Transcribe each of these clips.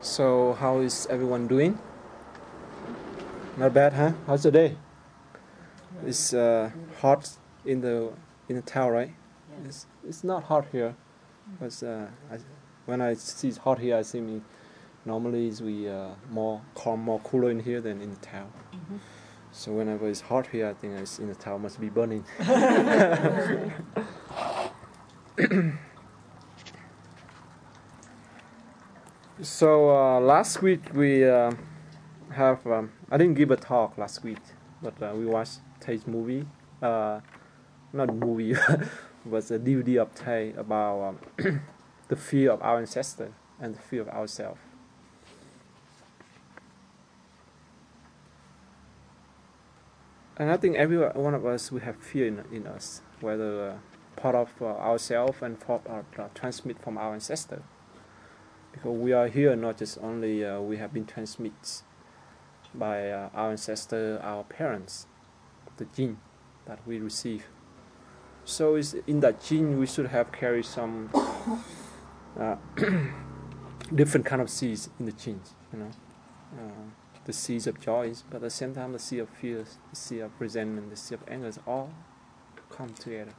So, how is everyone doing? Not bad, huh? How's the day? It's hot in the town, right? It's not hot here, because when I see it's hot here, I see me normally is we more calm, more cooler in here than in the town. So whenever it's hot here, I think it's in the town must be burning. So last week we have I didn't give a talk last week, but we watched Tay's movie. Not movie, was a DVD of Tay about the fear of our ancestor and the fear of ourselves. And I think every one of us, we have fear in us, whether part of ourselves and part of transmit from our ancestor. Because we are here, not just only we have been transmitted by our ancestor, our parents, the gene that we receive. So it's in that gene we should have carried some different kind of seeds in the genes, the seeds of joys, but at the same time the seed of fears, the seed of resentment, the seed of anger all come together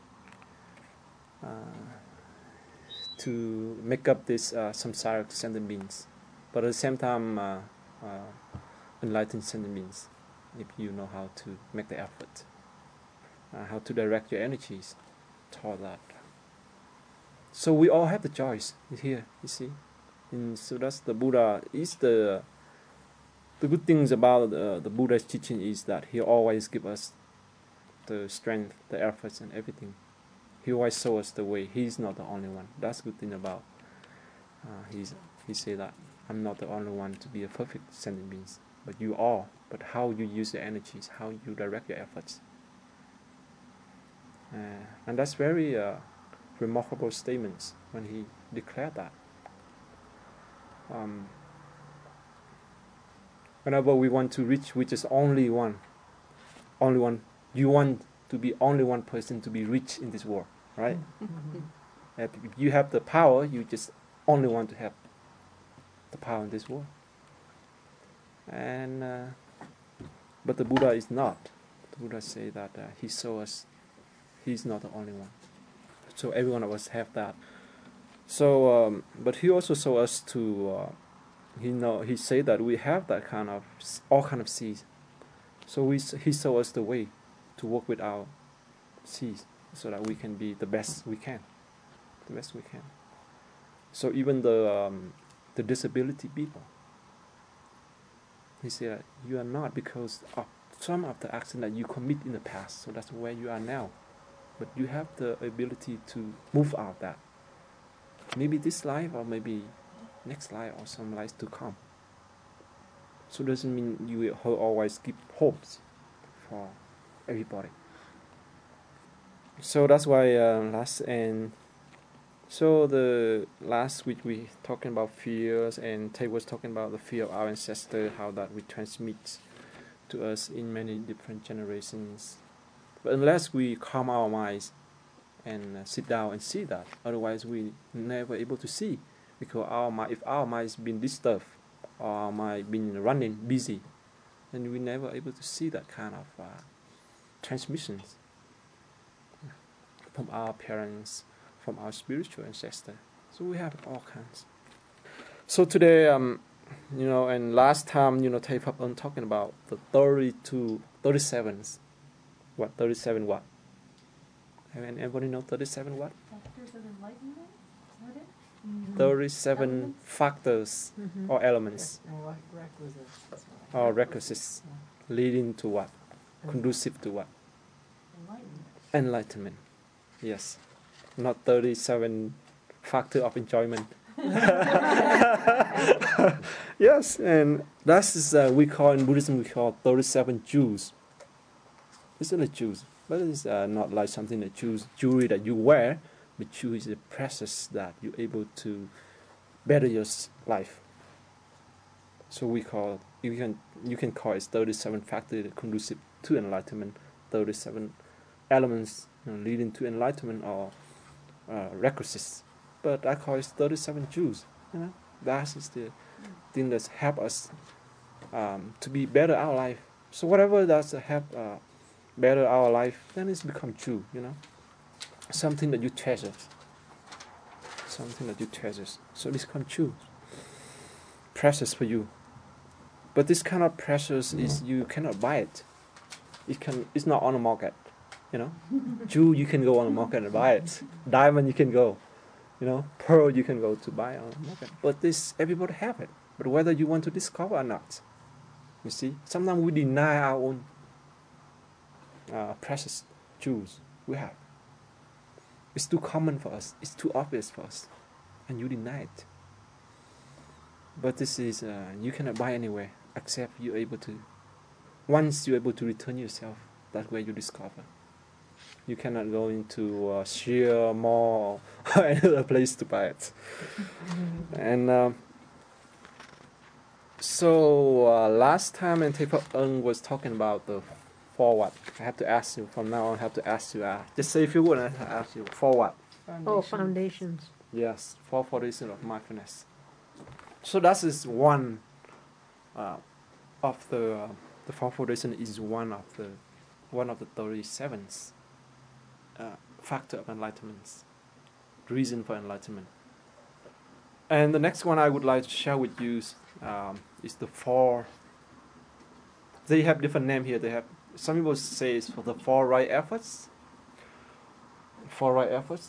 to make up this samsaric sentient beings. But at the same time, enlightened sentient beings, if you know how to make the effort, how to direct your energies toward that. So we all have the choice here, you see. So that's the Buddha. Is the good things about the Buddha's teaching is that he always gives us the strength, the efforts, and everything. He always shows us the way. He's not the only one. That's the good thing about. He say that I'm not the only one to be a perfect sentient being, but you are. But how you use your energies, how you direct your efforts, and that's very remarkable statements when he declared that. Whenever we want to reach, which is only one, you want to be only one person to be rich in this world, right? If you have the power, you just only want to have the power in this world. And but the Buddha is not. The Buddha say that he shows us he's not the only one. So every one of us have that. So, but he also show us to. He say that we have that kind of all kind of seeds. So he show us the way to work with our seeds, so that we can be the best we can. The best we can. So even the disability people, he said you are not because of some of the actions that you commit in the past. So that's where you are now. But you have the ability to move out of that. Maybe this life, or maybe next life, or some lives to come. So it doesn't mean you will always give hopes for everybody. So that's why so the last week we talking about fears, and Tay was talking about the fear of our ancestor, how that we transmit to us in many different generations. But unless we calm our minds and sit down and see that, otherwise we never able to see, because if our mind's been disturbed, or our mind been running busy, then we never able to see that kind of transmissions from our parents, from our spiritual ancestor. So we have all kinds. So today, and last time, Thầy Pháp Ân talking about the 37s. What 37 what? Anybody know 37 what? Factors of enlightenment? Is that it? 37 elements? factors or elements Requisites. or requisites leading to what? Conducive to what? Enlightenment. Yes. Not 37 factor of enjoyment. Yes, and that's we call in Buddhism, we call 37 jewels. It's not jewels, but it's not like something that jewelry that you wear, but jewel is a process that you're able to better your life. So we call you can call it 37 factors conducive to enlightenment, 37 elements leading to enlightenment, or requisites. But I call it 37 jewels. That is the things that help us to be better our life. So whatever does help better our life, then it's become true, something that you treasure. Something that you treasure. So this become true. Precious for you. But this kind of precious is you cannot buy it. It's not on the market. Jewel you can go on the market and buy it. Diamond you can go. Pearl you can go to buy on the market. But this everybody have it. But whether you want to discover or not. You see? Sometimes we deny our own precious jewels we have. It's too common for us. It's too obvious for us. And you deny it. But this is, you cannot buy anywhere except you're able to. Once you're able to return yourself, that's where you discover. You cannot go into sheer mall or any other place to buy it. And so last time Thầy Ân was talking about the forward. I have to ask you from now on. I have to ask you. Just say a few words. And I ask you forward. Foundations. Yes, four foundations of mindfulness. So that is one of the four foundation is one of the 37 factor of enlightenment, reason for enlightenment. And the next one I would like to share with you is the four. They have different name here. They have some people say it's for the four right efforts. Four right efforts.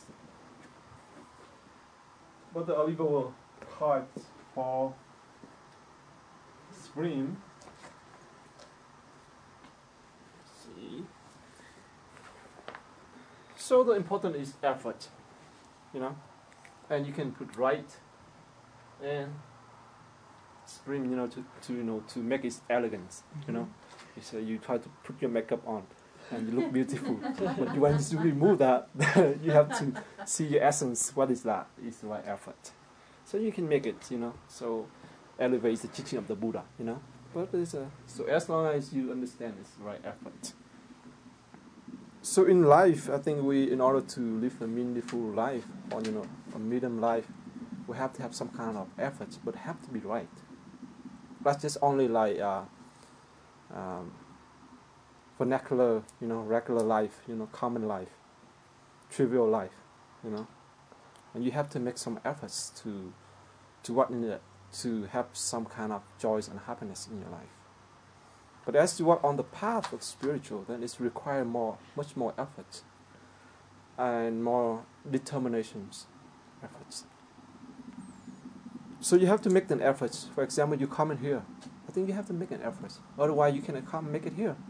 But the other people will call it four spring. See. So the important is effort, and you can put right and spring, to make it elegant, You say you try to put your makeup on and you look beautiful, but when you remove that, you have to see your essence. What is that? It's the right effort. So you can make it, so elevate the teaching of the Buddha, But so as long as you understand it's the right effort. So in life, I think in order to live a meaningful life, or a medium life, we have to have some kind of effort, but have to be right. That's just only like vernacular, regular life, common life, trivial life, and you have to make some efforts to have some kind of joy and happiness in your life. But as you walk on the path of spiritual, then it's require much more effort and more determinations, efforts. So you have to make an effort. For example, you come in here. I think you have to make an effort. Otherwise, you cannot come make it here.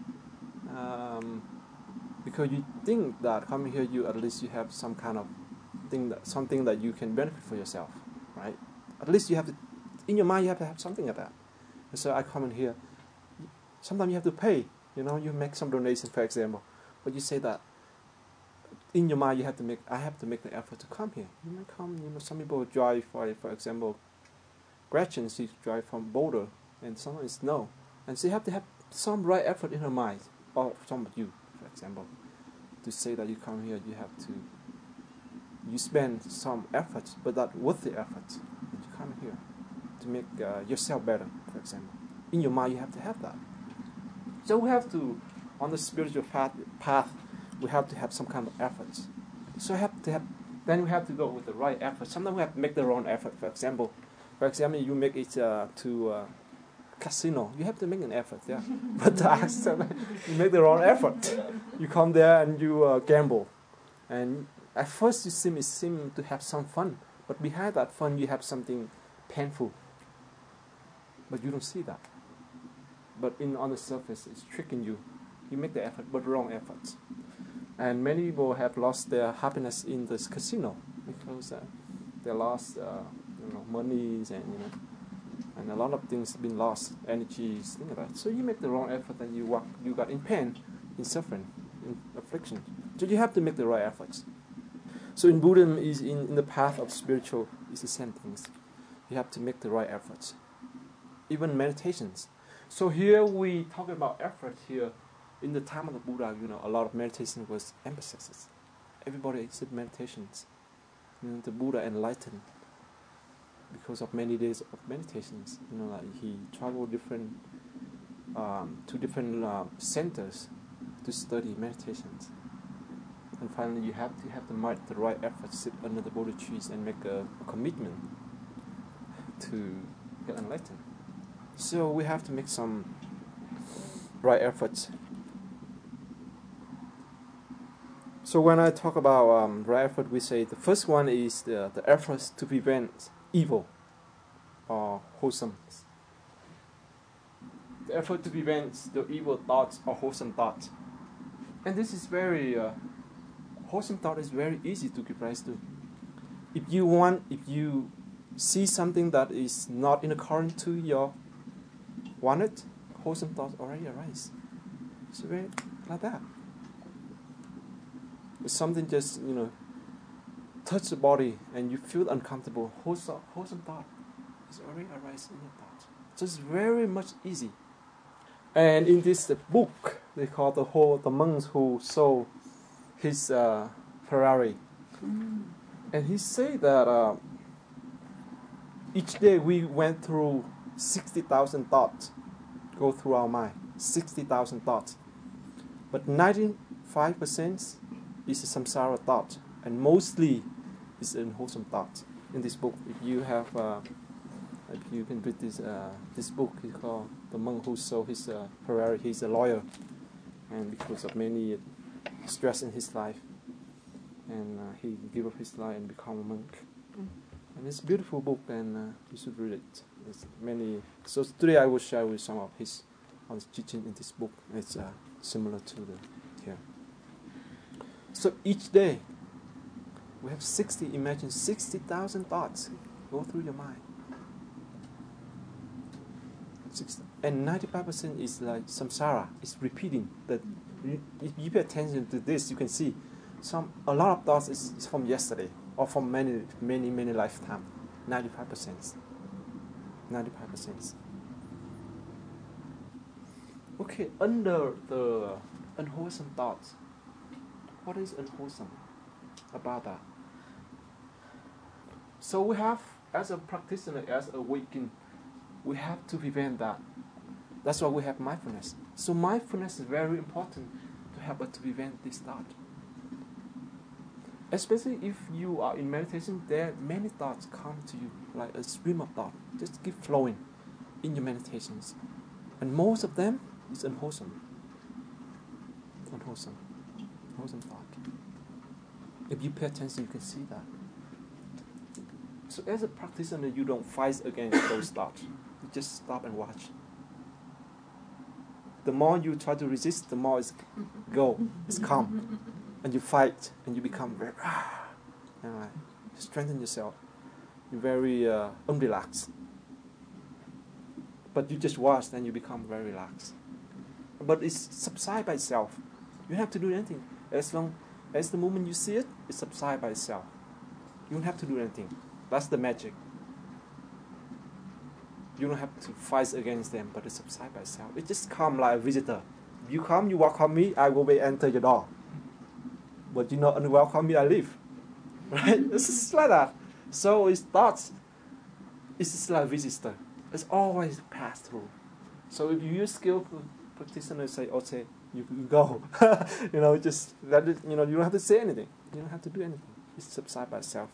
Because you think that coming here, at least you have some kind of something that you can benefit for yourself, right? At least you have to, in your mind, you have to have something like that. And so I come in here. Sometimes you have to pay. You make some donation, for example, but you say that in your mind I have to make the effort to come here. You might come. Some people drive for example, Gretchen, she drive from Boulder, and someone is no, and so you have to have some right effort in her mind, or some of you, for example, to say that you come here. You spend some effort, but that worth the effort. You come here to make yourself better, for example. In your mind, you have to have that. So we have to, on the spiritual path, we have to have some kind of effort. So then we have to go with the right effort. Sometimes we have to make the wrong effort. For example, you make it to casino. You have to make an effort, yeah. But you make the wrong effort. You come there and you gamble, and at first you seem to have some fun, but behind that fun you have something painful. But you don't see that. But on the surface, it's tricking you. You make the effort, but wrong efforts. And many people have lost their happiness in this casino because they lost, monies and a lot of things have been lost, energies, things like that. So you make the wrong effort, and you got in pain, in suffering, in affliction. So you have to make the right efforts. So in Buddhism, is in the path of spiritual, is the same things. You have to make the right efforts. Even meditations. So here we talk about effort here. In the time of the Buddha, a lot of meditation was emphasized. Everybody said meditations. The Buddha enlightened. because of many days of meditations. Like he traveled to different centers to study meditations. And finally, you have to have the right effort, sit under the Bodhi trees and make a commitment to get enlightened. So we have to make some right efforts. So when I talk about right effort, we say the first one is the efforts to prevent evil or wholesome. The effort to prevent the evil thoughts or wholesome thoughts. And this is very wholesome thought is very easy to give rise to. If you see something that is not in accordance to your wanted, wholesome thoughts already arise. It's very like that. If something just touch the body and you feel uncomfortable, wholesome thought is already arise in your thoughts. So it's very much easy. And in this book, they call the monks who sold his Ferrari. And he said that each day we went through 60,000 thoughts, go through our mind, 60,000 thoughts. But 95% is a samsara thought, and mostly is unwholesome thought. In this book, if you can read this book, it's called The Monk Who Sold His Ferrari. He's a lawyer, and because of many stress in his life, and he gave up his life and become a monk. And it's a beautiful book, and you should read it. There's many. So today I will share with some of his teaching in this book. It's similar to the here. So each day we have 60,000 thoughts go through your mind. And 95% is like samsara. It's repeating. That if you pay attention to this, you can see a lot of thoughts is from yesterday or from many lifetimes. 95%. Okay, under the unwholesome thoughts, what is unwholesome about that? So we have, as a practitioner, as a waking, we have to prevent that. That's why we have mindfulness. So mindfulness is very important to help us to prevent this thought. Especially if you are in meditation, there many thoughts come to you, like a stream of thought. Just keep flowing in your meditations. And most of them is unwholesome thought. If you pay attention, you can see that. So as a practitioner, you don't fight against those thoughts. You just stop and watch. The more you try to resist, the more it's calm. And you fight, and you become very, strengthen yourself. You're very unrelaxed. But you just watch, then you become very relaxed. But it's subside by itself. You don't have to do anything. As long as the moment you see it, it subsides by itself. You don't have to do anything. That's the magic. You don't have to fight against them, but it subsides by itself. It just comes like a visitor. If you come, you welcome me, I will enter your door. But you not welcome me, I leave. Right? It's just like that. So it's thoughts. It's just like a visitor. It's always pass through. So if you use skillful practitioner, say, okay, you go. Just let it. You don't have to say anything. You don't have to do anything. It subsides by itself.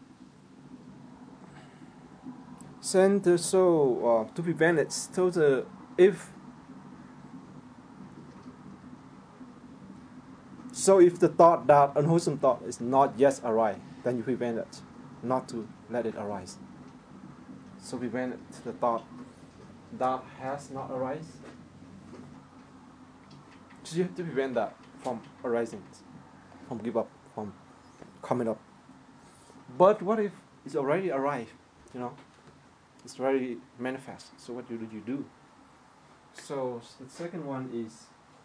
So to prevent it, if the thought, that unwholesome thought, is not yet arise, then you prevent it, not to let it arise. So prevent the thought that has not arise. So you have to prevent that from arising, from give up, from coming up. But what if it's already arrived? It's already manifest. So what do you do? So the second one is.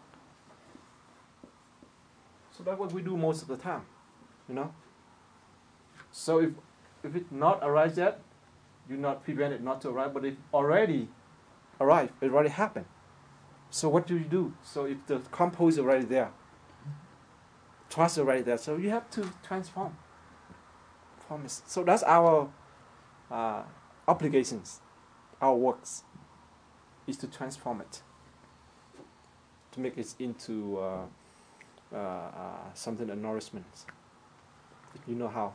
So that's what we do most of the time, So if it not arise yet, you not prevent it not to arise. But it already arrived, it already happened. So what do you do? So if the compost is already there, trust is already there, so you have to transform. So that's our obligations, our works, is to transform it, to make it into something, a nourishment. You know how.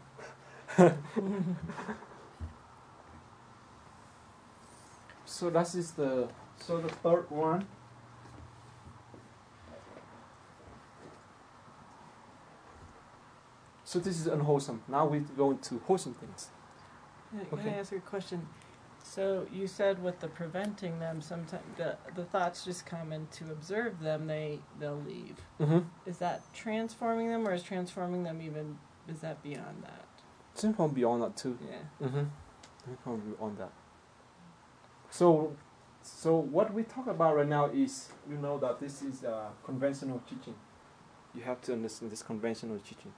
So that is the third one. So this is unwholesome. Now we go into wholesome things. Can Okay. I ask you a question? So you said with the preventing them, sometimes the thoughts just come, and to observe them, they'll leave. Mm-hmm. Is that transforming them, or is transforming them even, is that beyond that? Transform beyond that too. Yeah. Mm-hmm. Transform beyond that. So what we talk about right now is, you know, that this is conventional teaching. You have to understand this conventional teaching.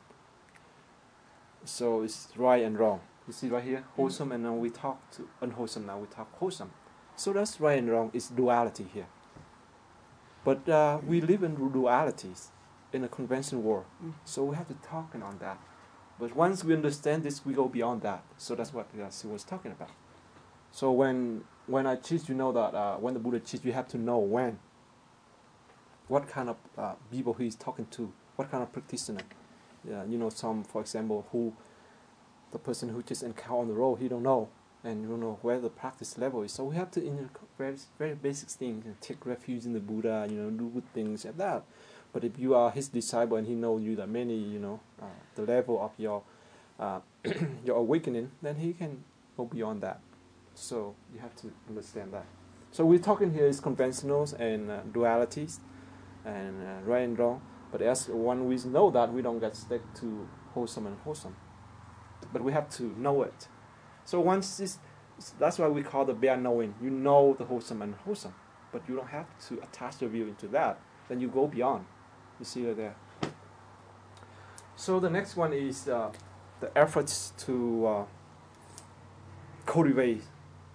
So it's right and wrong. You see right here, wholesome, and then we talk to unwholesome. Now we talk wholesome. So that's right and wrong. It's duality here. But we live in dualities in a conventional world. So we have to talk on that. But once we understand this, we go beyond that. So that's what Sue was talking about. So when I teach, you know that when the Buddha teaches, you have to know when. What kind of people he is talking to. What kind of practitioner. You know, some, for example, the person who just encounter on the road, he don't know, and you don't know where the practice level is. So we have to, in very, very basic things, take refuge in the Buddha, you know, do good things like that. But if you are his disciple and he knows you that many, you know, the level of your your awakening, then he can go beyond that. So you have to understand that. So we're talking here is conventionals and dualities, and right and wrong. But as when we know that, we don't get stuck to wholesome and wholesome. But we have to know it. So once this, that's why we call the bare knowing. You know the wholesome and wholesome, but you don't have to attach your view into that. Then you go beyond. You see it there. So the next one is the efforts to cultivate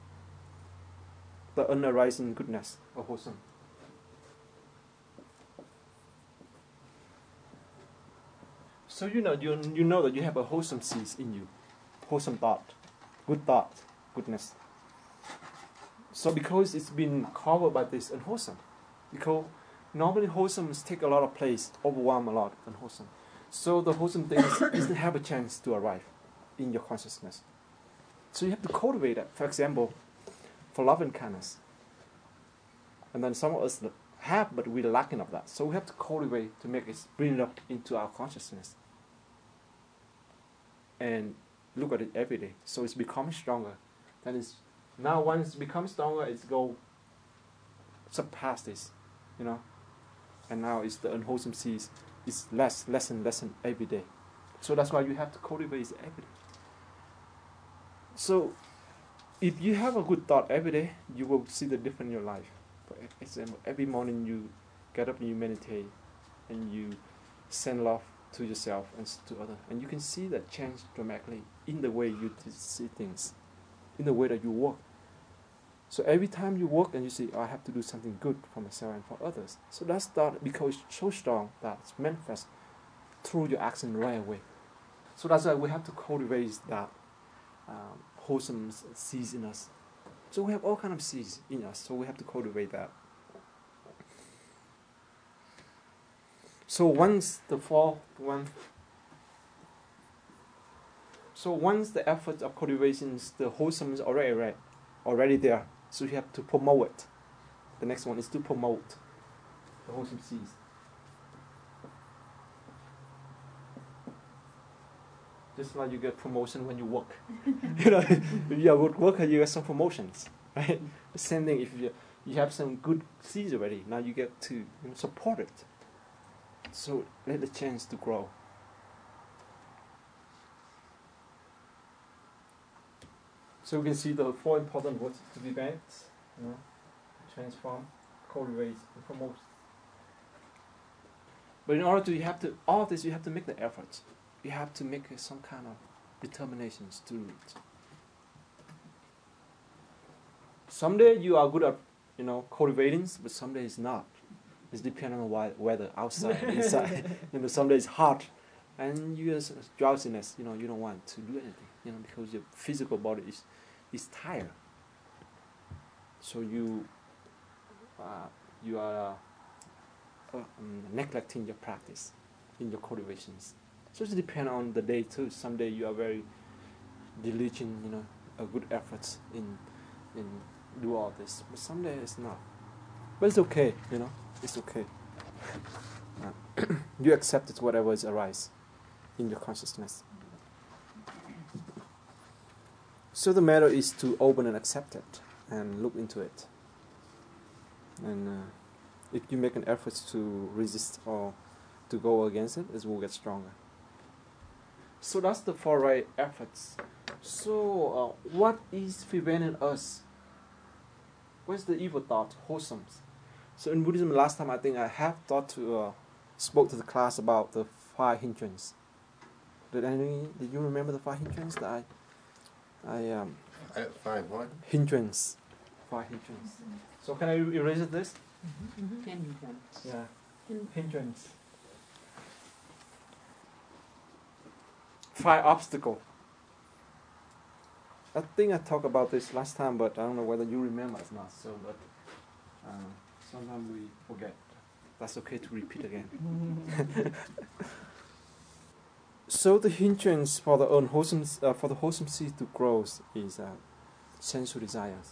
the unarising goodness of wholesome. So you know that you have a wholesome seed in you, wholesome thought, goodness. So because it's been covered by this unwholesome, because normally wholesomes take a lot of place, overwhelm a lot unwholesome. So the wholesome things doesn't have a chance to arrive in your consciousness. So you have to cultivate that. For example, for love and kindness. And then some of us have, but we're lacking of that. So we have to cultivate to make it, bring it up into our consciousness. And look at it every day. So it's becoming stronger. Then it's now once it becomes stronger, it's go surpass this, you know. And now it's the unwholesome seeds. It's less and less every day. So that's why you have to cultivate it every day. So if you have a good thought every day, you will see the difference in your life. For example, every morning you get up and you meditate, and you send love to yourself and to others, and you can see that change dramatically in the way you see things, in the way that you work. So every time you work and you say, I have to do something good for myself and for others. So that thought becomes so strong that it's manifest through your action right away. So that's why we have to cultivate that wholesome seeds in us. So we have all kinds of seeds in us, so we have to cultivate that. So once the fourth one, so once the effort of cultivation is the wholesome is already there, so you have to promote it. The next one is to promote the wholesome seeds. Just like you get promotion when you work. You know, if you're a good worker, you get some promotions, right? The same thing, if you have some good seeds already, now you get to support it. So let the chance to grow. So we can see the four important words to prevent, transform, cultivate, and promote. But in order to, you have to, all of this, you have to make the effort. You have to make some kind of determinations to do it. Someday you are good at, cultivating, but someday it's not. It's depending on weather, outside, inside. Someday it's hot, and you have drowsiness. You don't want to do anything. Because your physical body is is tired. So you are neglecting your practice in your cultivations. So it depends on the day too. Some day you are very diligent, a good efforts in do all this, but some day it's not. But it's okay, it's okay. You accept it, whatever is arise in your consciousness. So the matter is to open and accept it and look into it. And if you make an effort to resist or to go against it, it will get stronger. So that's the four right efforts. So what is preventing us? What's the evil thought? Wholesome. So in Buddhism, last time I think I have spoke to the class about the 5 hindrances. Did you remember the 5 hindrances that I 5 what? hindrance. 5 hindrance. So can I erase this? Can be done. Yeah. Hindrance. 5 obstacles. I think I talked about this last time, but I don't know whether you remember or not. So, but sometimes we forget. That's okay to repeat again. So the hindrance for the wholesome seed to grow is sensual desires.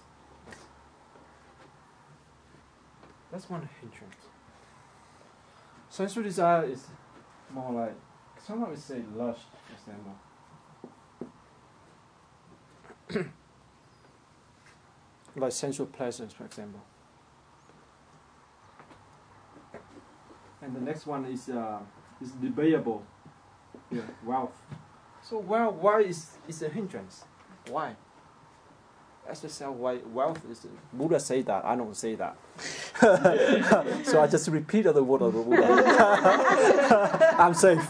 That's one hindrance. Sensual desire is more like, sometimes we say lust, for example. Like sensual pleasures, for example. And the next one is debatable. Yeah, wealth. So why is a hindrance? Why? Ask yourself why wealth is. Buddha say that. I don't say that. So I just repeated the word of the Buddha. I'm safe.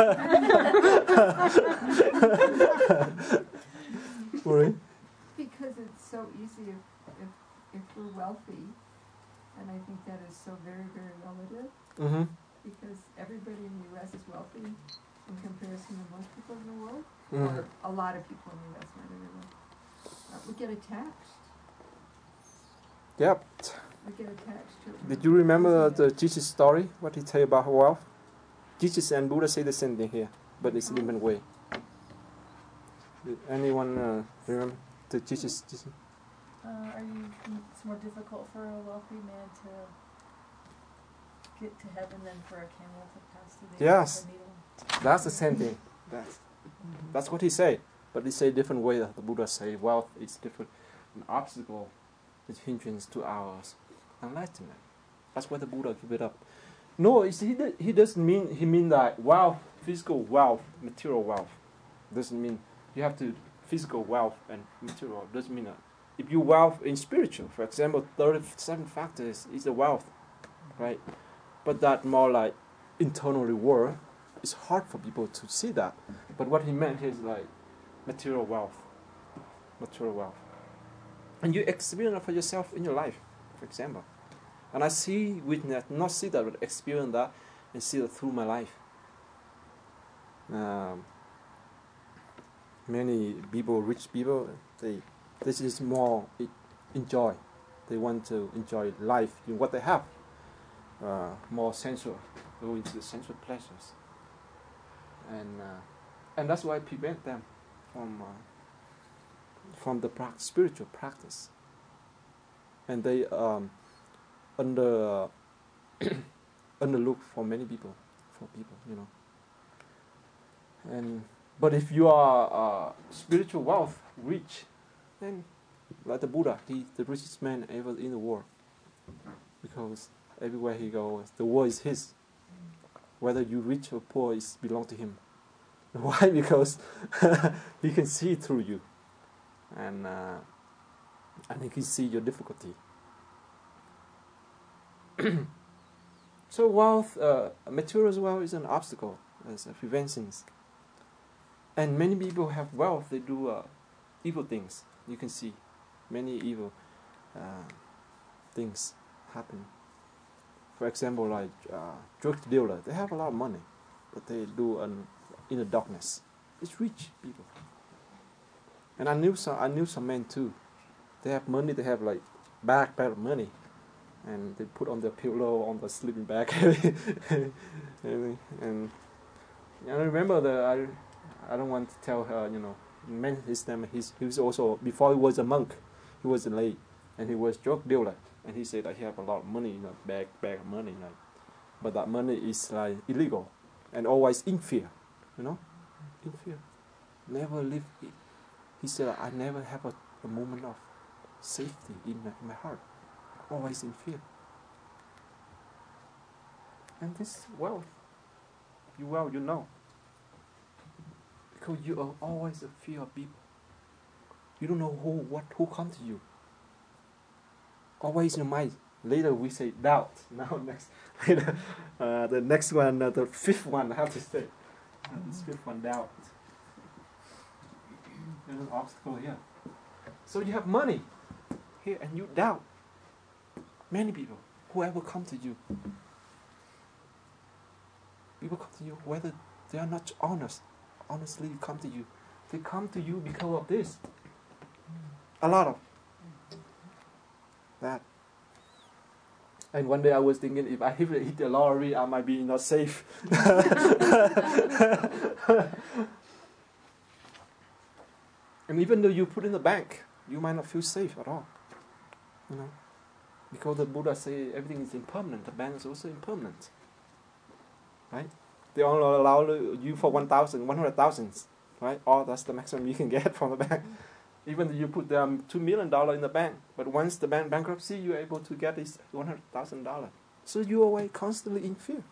Worry? Because it's so easy if we're wealthy, and I think that is so very, very relative. Mm-hmm. Because everybody in the U.S. is wealthy in comparison to most people in the world, Mm-hmm. or a lot of people in the U.S. not everyone. We get attached. Yep. We get attached to it. Did you remember the Jesus story? What he tell you about wealth? Jesus and Buddha say the same thing here, but it's a different way. Did anyone remember the Jesus? It's more difficult for a wealthy man to get to heaven than for a camel to pass through the Yes. eye of a needle. That's the same thing. That's what he say. But they say different way. The Buddha say wealth is different. An obstacle is hindrance to our enlightenment. That's why the Buddha give it up. No, he doesn't mean, he mean that wealth, physical wealth, material wealth. Doesn't mean you have to physical wealth and material. Doesn't mean that. If you wealth in spiritual, for example, 37 factors is the wealth, right? But that more like internal reward. It's hard for people to see that. But what he meant is like material wealth. Material wealth. And you experience it for yourself in your life, for example. And I witness, not see that, but experience that and see that through my life. Many people, rich people, this is more enjoy. They want to enjoy life in what they have. More sensual, go into the sensual pleasures. And that's why I prevent them from the spiritual practice. And they underlook for many people, But if you are spiritual wealth, rich, then like the Buddha, he's the richest man ever in the world. Because everywhere he goes, the world is his. Whether you rich or poor, it belongs to him. Why? Because he can see through you, and he can see your difficulty. So wealth, material wealth is an obstacle, as a prevention. And many people have wealth, they do evil things. You can see many evil things happen. For example, like drug dealer, they have a lot of money, but they do in the darkness. It's rich people. And I knew some men too. They have money. They have like bag of money, and they put on their pillow on the sleeping bag. and I remember I don't want to tell her, his name. He was also, before he was a monk, he was a lay, and he was drug dealer. And he said that he have a lot of money, bag of money, like, but that money is like illegal, and always in fear, in fear. Never live. He said, I never have a moment of safety in my heart, always in fear. And this wealth, you know. Because you are always a fear of people. You don't know who comes to you. Always in your mind. Later we say doubt. Now later, the next one, the fifth one, I have to say. This fifth one, doubt. There's an obstacle here. So you have money here and you doubt. Many people, whoever come to you, people come to you whether they are not honestly come to you. They come to you because of this. A lot of that. And one day I was thinking, if I hit the lottery, I might be not safe. And even though you put in the bank, you might not feel safe at all. Because the Buddha say everything is impermanent. The bank is also impermanent. Right? They only allow you for 100,000, right? Or that's the maximum you can get from the bank. Even though you put $2 million in the bank, but once the bank bankruptcy, you're able to get this $100,000. So you're always constantly in fear.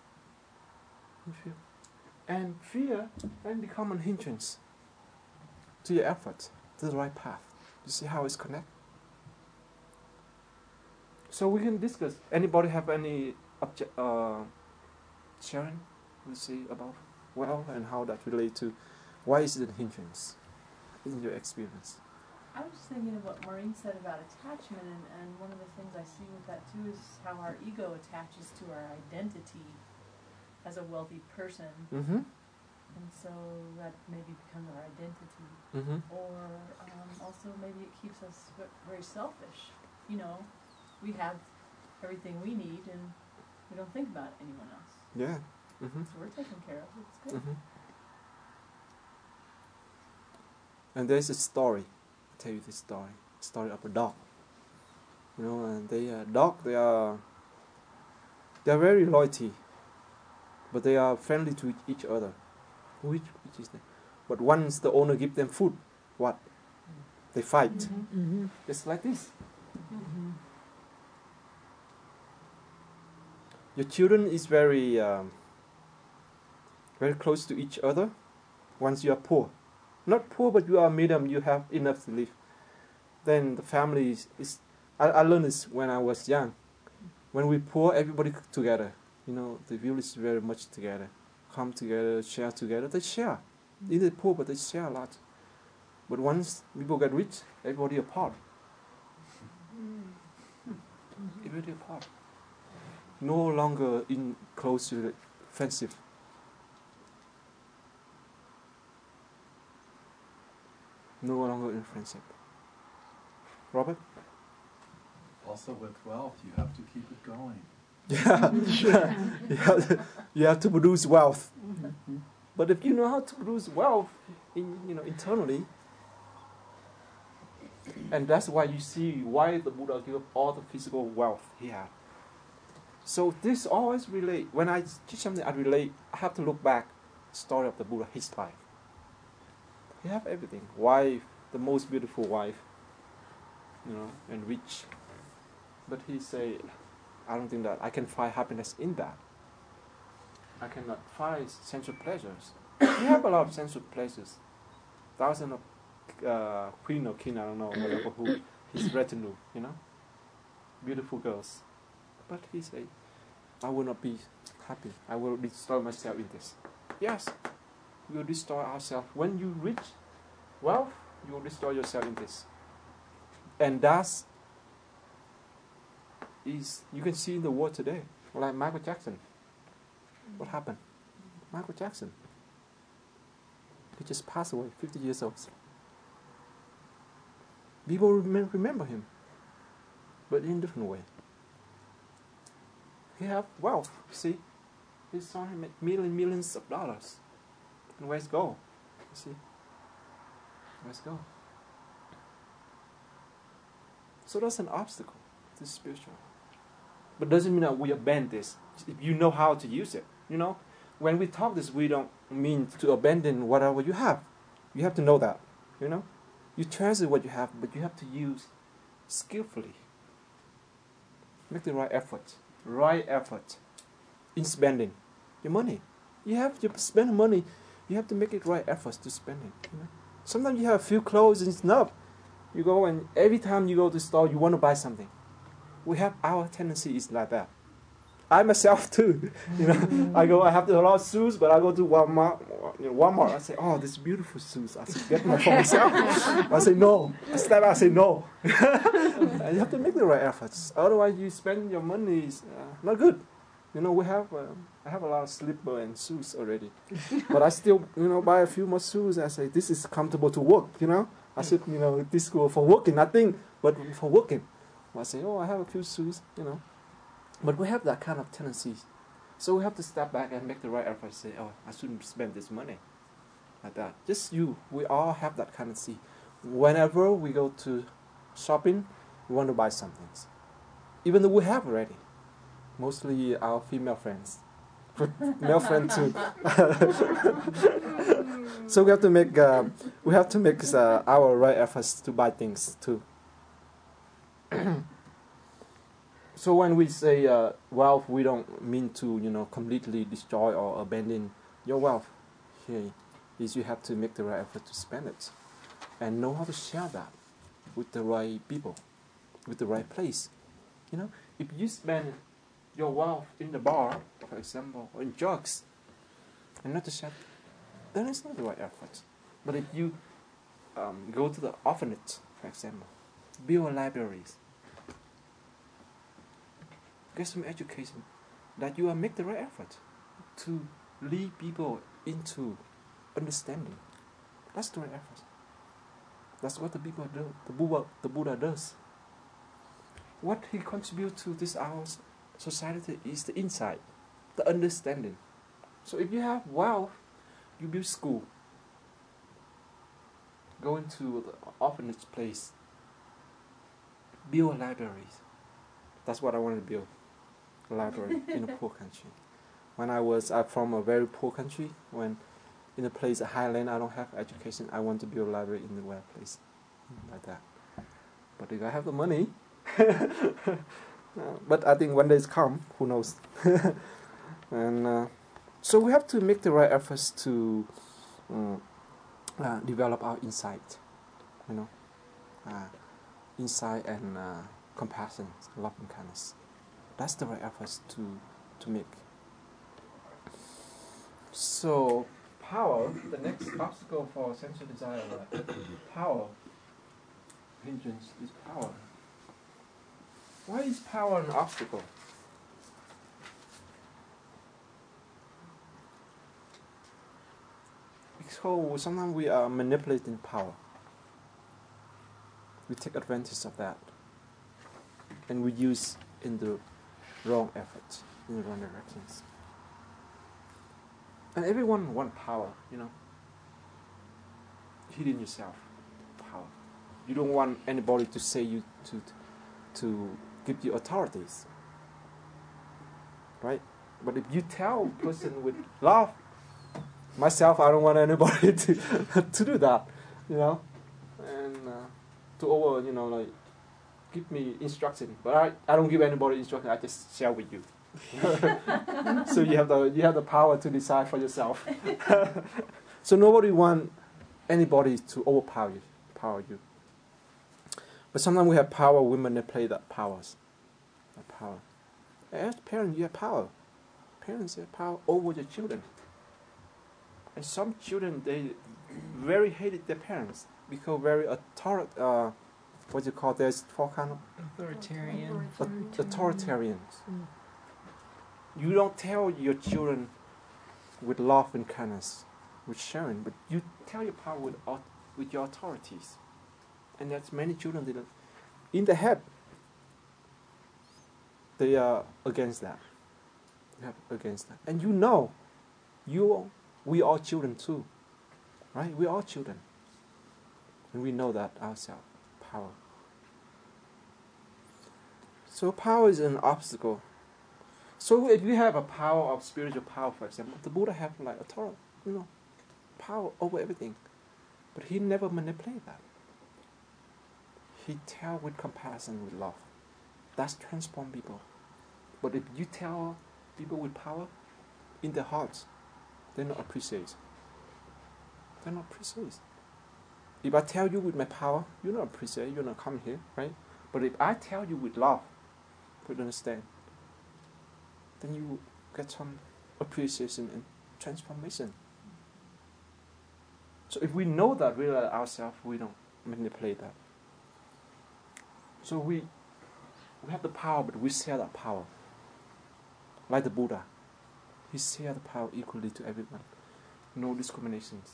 And fear then become a hindrance to your effort, to the right path. You see how it's connected? So we can discuss. Anybody have any sharing? We see about wealth and how that relates to why is it a hindrance in your experience? I was just thinking of what Maureen said about attachment, and one of the things I see with that too is how our ego attaches to our identity as a wealthy person. Mm-hmm. And so that maybe becomes our identity. Mm-hmm. Or also maybe it keeps us very selfish. We have everything we need and we don't think about anyone else. Yeah. Mm-hmm. So we're taken care of. It's good. Mm-hmm. And there's a story. I'll tell you this story of a dog. And they are very loyalty, but they are friendly to each other. Which is that? But once the owner gives them food, what? They fight. Mm-hmm. Mm-hmm. Just like this. Mm-hmm. Your children is very close to each other. Once you are poor, not poor, but you are medium, you have enough to live. Then the family is I learned this when I was young. When we poor, everybody together. The village is very much together. Come together, share together. They share. They're poor, but they share a lot. But once people get rich, everybody apart. Everybody apart. No longer in close friendship. No longer in friendship. Robert? Also with wealth, you have to keep it going. Yeah. You have to produce wealth. But if you know how to produce wealth internally, and that's why you see why the Buddha gave up all the physical wealth he had. So this always relate. When I teach something, I have to look back story of the Buddha, his life. He have everything. Wife, the most beautiful wife, and rich. But he say, I don't think that I can find happiness in that. I cannot find sensual pleasures. He have a lot of sensual pleasures. Thousands of queen or king, I don't know, whatever, who his retinue, beautiful girls. But he say, I will not be happy. I will destroy myself in this. Yes, we will destroy ourselves. When you reach wealth, you will destroy yourself in this. And that's you can see in the world today, like Michael Jackson. What happened? Michael Jackson. He just passed away, 50 years old. People remember him, but in a different way. He have wealth, see? His son make millions of dollars. And where's go? You see? Where's go? So that's an obstacle to spiritual. But doesn't mean that we abandon this. If you know how to use it, you know? When we talk this, we don't mean to abandon whatever you have. You have to know that, you know? You treasure what you have, but you have to use skillfully. Make the right effort in spending your money. You have to spend money. You have to make it right efforts to spend it. You know? Sometimes you have a few clothes and it's enough. You go and every time you go to the store, you want to buy something. Our tendency is like that. I myself too. You know, I have a lot of shoes, but I go to Walmart. I say, oh, this beautiful shoes. I say, get my for myself. I say no. I step out. I say no. And you have to make the right efforts. Otherwise, you spend your money is not good. You know, I have a lot of slipper and shoes already, but I still, buy a few more shoes. I say this is comfortable to work. I said, this go for working, nothing but for working. I say, I have a few shoes. But we have that kind of tendency. So we have to step back and make the right effort. Say, I shouldn't spend this money like that. Just we all have that tendency. Whenever we go to shopping, we want to buy something, even though we have already. Mostly our female friends, male friends too. So we have to make our right efforts to buy things too. So when we say wealth, we don't mean to completely destroy or abandon your wealth. Here is you have to make the right effort to spend it, and know how to share that with the right people, with the right place. If you spend your wealth in the bar, for example, or in drugs, and not to share, then it's not the right effort. But if you go to the orphanage, for example, build libraries, get some education, that you make the right effort to lead people into understanding. That's the right effort. That's what the people do. The Buddha does. What he contributes to this our society is the insight, the understanding. So if you have wealth, you build school, go into the orphanage place, build libraries. That's what I want to build. Library in a poor country. When I'm from a very poor country, when in a place, a highland, I don't have education, I want to build a library in the right place, like that. But if I have the money, but I think one day it's come, who knows? And so we have to make the right efforts to develop our insight, insight and compassion, love and kindness. That's the right efforts to make. So power, the next obstacle for sensual desire, power, hindrance is power. Why is power an obstacle? Because sometimes we are manipulating power. We take advantage of that, and we use in the wrong effort, in the wrong directions. And everyone wants power, Hidden yourself, power. You don't want anybody to say you to give you authorities, right? But if you tell a person with love, myself, I don't want anybody to do that, and to give me instruction. But I don't give anybody instruction. I just share with you. So you have the power to decide for yourself. So nobody want anybody to overpower you. But sometimes we have power. We manipulate that power. As parents, you have power. Parents have power over your children. And some children, they very hated their parents because very what you call there's four kind of authoritarians. You don't tell your children with love and kindness, with sharing, but you tell your power with your authorities. And there's many children that in the head, they are against that. Against that. And we are children too. Right? We are children. And we know that ourselves. Power. So power is an obstacle. So if you have a power of spiritual power, for example, the Buddha have like authority, power over everything. But he never manipulated that. He tell with compassion, with love. That's transform people. But if you tell people with power, in their hearts, they not appreciate. They not appreciate. If I tell you with my power, you not appreciate, you not come here, right? But if I tell you with love, you understand, then you get some appreciation and transformation. So if we know that, we realize ourselves, we don't manipulate that. So we have the power, but we share that power. Like the Buddha. He shared the power equally to everyone. No discriminations.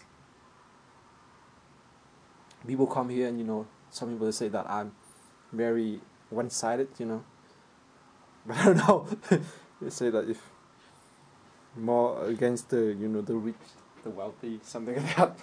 People come here and, some people say that I'm very one-sided, But I don't know. They say that if more against the, the rich, the wealthy, something like that.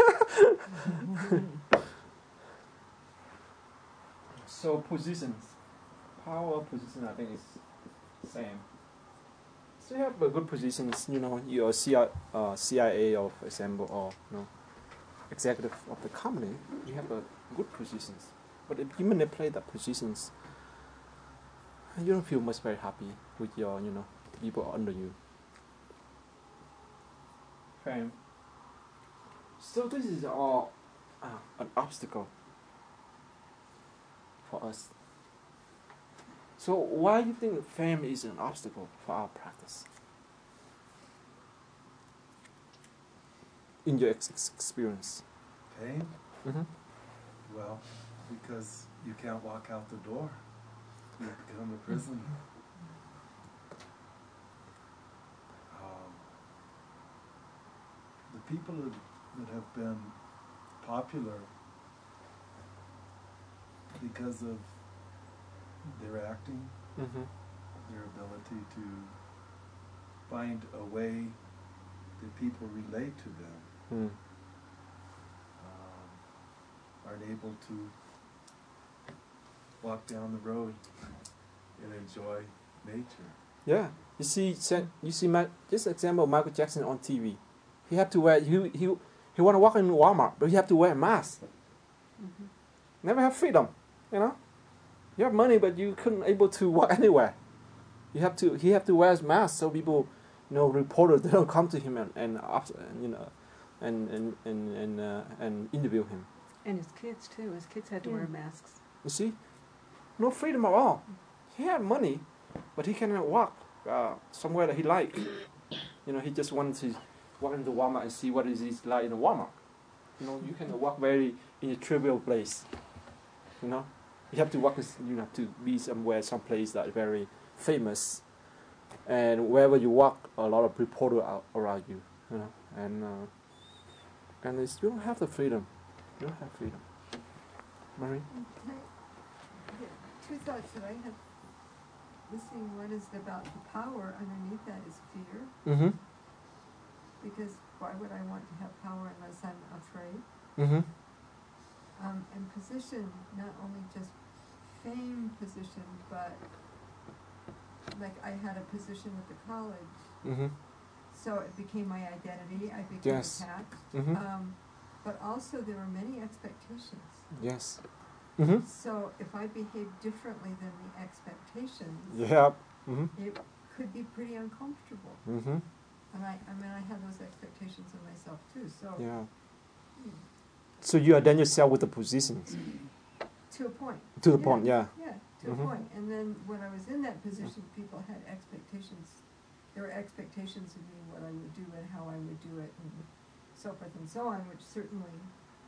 So positions. Power position, I think is same. So you have good positions, you're CIA or, for example, or executive of the company, you have good positions. But if you manipulate the positions, you don't feel much very happy with your, people under you. Fame. So this is all an obstacle for us. So why do you think fame is an obstacle for our practice? In your experience. Pain? Mm-hmm. Well, because you can't walk out the door. You become a prisoner. The people that have been popular because of their acting, their ability to find a way that people relate to them, aren't able to walk down the road and enjoy nature. Yeah, you see, just example of Michael Jackson on TV. He had to wear he want to walk in Walmart, but he have to wear a mask. Never have freedom, You have money, but you couldn't able to walk anywhere. He have to wear his mask so people, reporters they don't come to him and interview him. And his kids too. His kids had to wear masks. You see, no freedom at all. He had money, but he cannot walk somewhere that he liked. He just wanted to walk into Walmart and see what it is like in a Walmart. You can walk very in a trivial place. You have to walk. You have to be someplace that is very famous, and wherever you walk, a lot of reporters are around you. And you don't have the freedom. You don't have freedom. Marie? Two thoughts that I had listening. One is about the power. Underneath that is fear. Mm-hmm. Because why would I want to have power unless I'm afraid? Mm-hmm. And position, not only just fame position, but like I had a position at the college. Mm-hmm. So it became my identity. I became Yes. attached. Mm-hmm. But also there were many expectations. Yes. Mm-hmm. So if I behaved differently than the expectations, Yeah. Mm-hmm. it could be pretty uncomfortable. Mm-hmm. And I had those expectations of myself too. So Yeah. So you identify yourself with the positions to a point. to the point. Yeah. Yeah, to Mhm. a point. And then when I was in that position, people had expectations. There were expectations of me, what I would do and how I would do it, and so forth and so on, which certainly,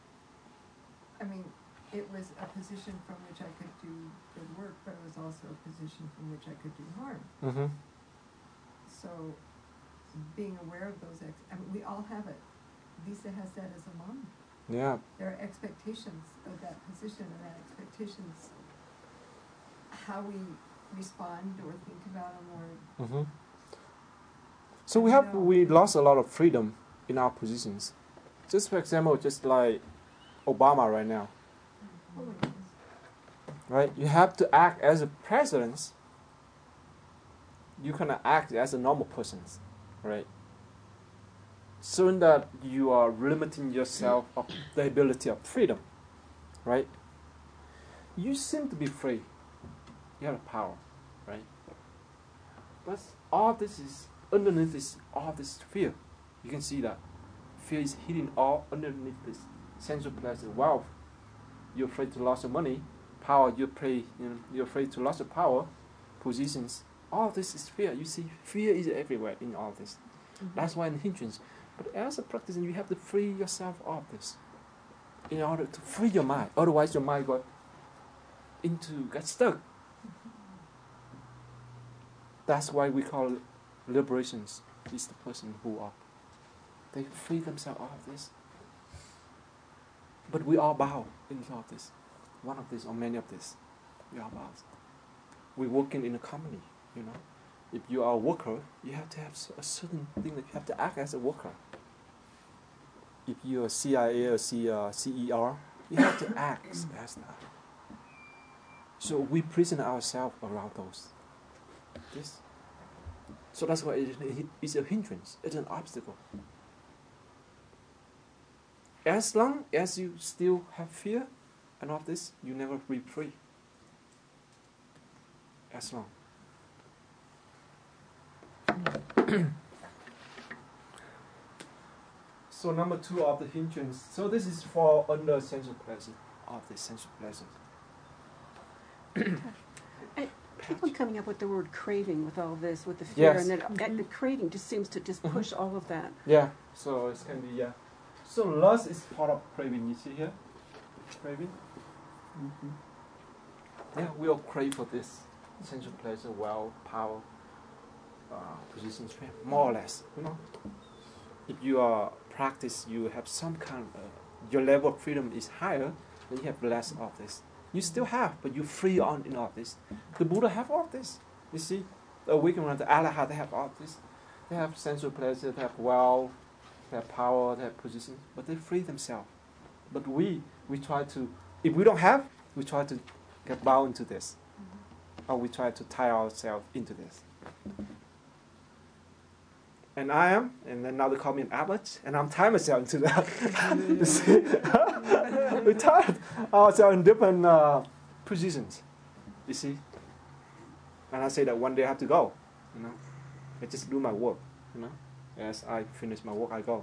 it was a position from which I could do good work, but it was also a position from which I could do harm. Mm-hmm. So being aware of those, we all have it. Lisa has that as a mom. Yeah. There are expectations of that position, and that expectations, how we respond or think about them, or Hmm. So we lost a lot of freedom in our positions. Just for example, just like Obama right now, oh my goodness. right? You have to act as a president. You cannot act as a normal person, right? So in that you are limiting yourself of the ability of freedom, right? You seem to be free. You have power, right? But all this is underneath this all this fear. You can see that fear is hidden all underneath this central pleasure, wealth. You're afraid to lose your money, power. You're afraid to lose your power, positions. All this is fear. You see, fear is everywhere in all this. That's why in hindrance. But as a practitioner, you have to free yourself of this in order to free your mind. Otherwise, your mind get stuck. That's why we call liberations. Is the person who are they free themselves of this. But we all bow in all of this. One of this or many of this. We are bound. We're working in a company, you know. If you are a worker, you have to have a certain thing that you have to act as a worker. If you're a CIA or CER, you have to act as that. So we prison ourselves around those. This. So that's why it's a hindrance. It's an obstacle. As long as you still have fear and all this, you never be free. As long. So number 2 of the hindrance. So this is for under sensual pleasure, of the sensual pleasure. I keep on coming up with the word craving with all this, with the fear, Yes. and then the craving just seems to just push all of that. Yeah. So it can be So lust is part of craving. You see here, craving. Yeah, we all crave for this sensual pleasure, wealth, power, position, more or less. You know, if you are practice, you have some kind of your level of freedom is higher, then you have less of this. You still have, but you free on in all this. The Buddha have all this. You see, the awakened one, the Arahant, they have all this. They have sensual pleasure, they have wealth, they have power, they have position, but they free themselves. But we try to, if we don't have, we try to get bound to this, or we try to tie ourselves into this. And I am, and then now they call me an abbot, and I'm tying myself into that. You see? We tie ourselves in different positions, you see? And I say that one day I have to go, you know? I just do my work, you know? As I finish my work, I go.